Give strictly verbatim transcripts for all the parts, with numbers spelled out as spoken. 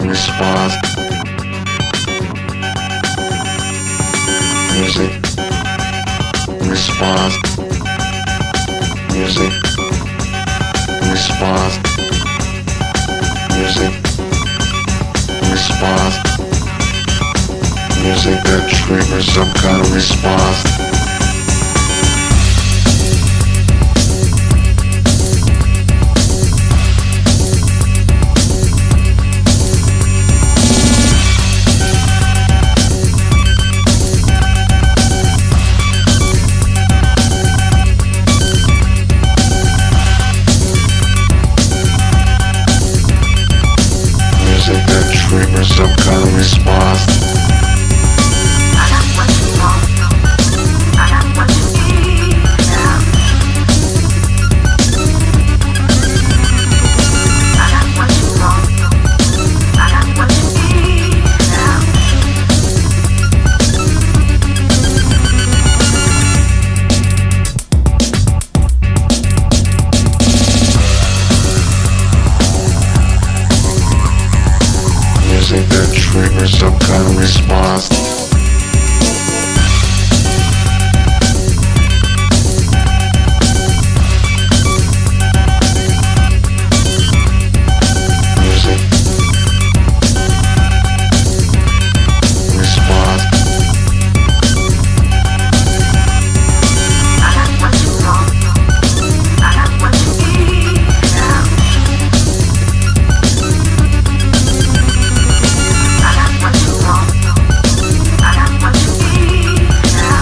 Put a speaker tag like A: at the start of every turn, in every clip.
A: response, music, response, music, response, music, response, music that triggers some kind of response. Music that triggers some kind of response.
B: I got what you want. I got what you need now. I got what you want. I got what you need now.
A: Music that triggers some kind of response. Music, response.
B: I got what you want. I got what you need now. I got what you want. I got what you need now.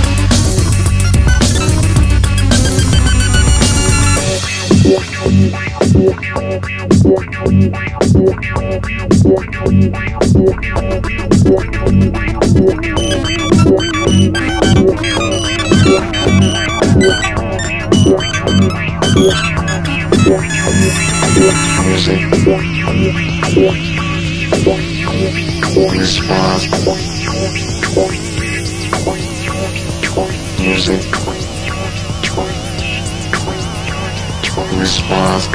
A: Music, response. Music, response.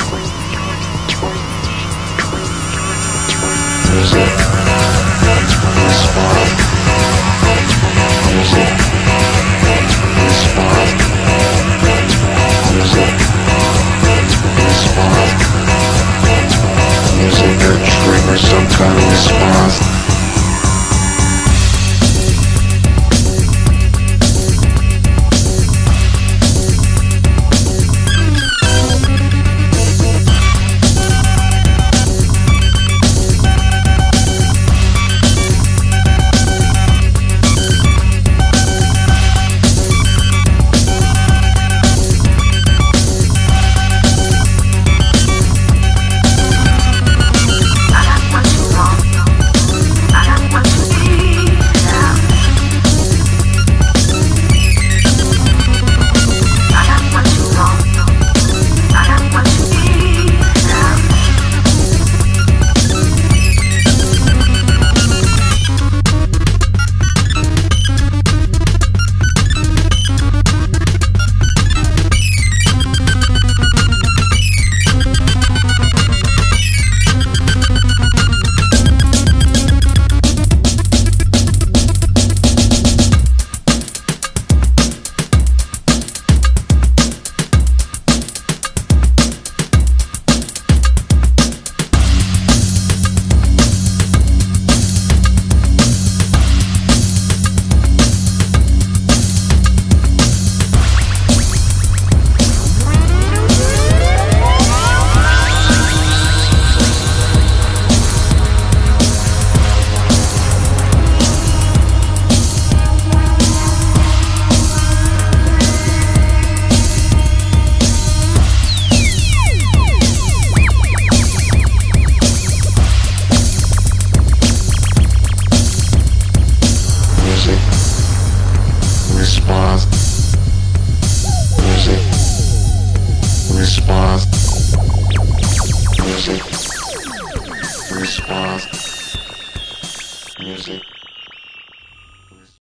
A: Music, response. Music, response. Music, response. Music that triggers some kind of response.
B: I got what you want. I got what you need now. I got what you want. I got what you need now.
A: Music, response. Music, response. Music, response. Music.